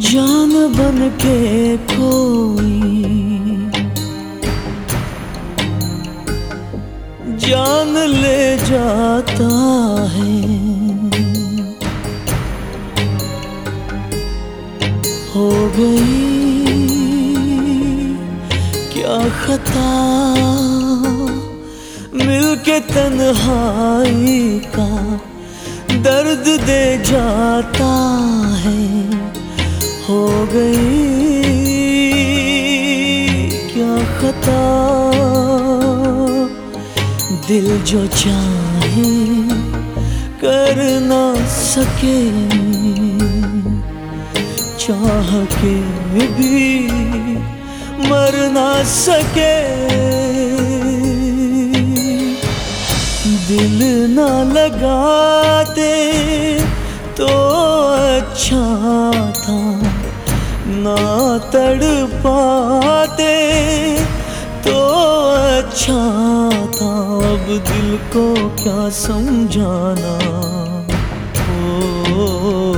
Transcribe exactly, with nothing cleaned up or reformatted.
जान बन के कोई जान ले जाता है। हो गई क्या खता मिलके तन्हाई का दर्द दे जाता है। हो गई क्या खता दिल जो चाहे कर ना सके, चाह के भी मर ना सके। दिल ना लगाते तो अच्छा था, ना तड़पाते तो अच्छा था। अब दिल को क्या समझाना। ओ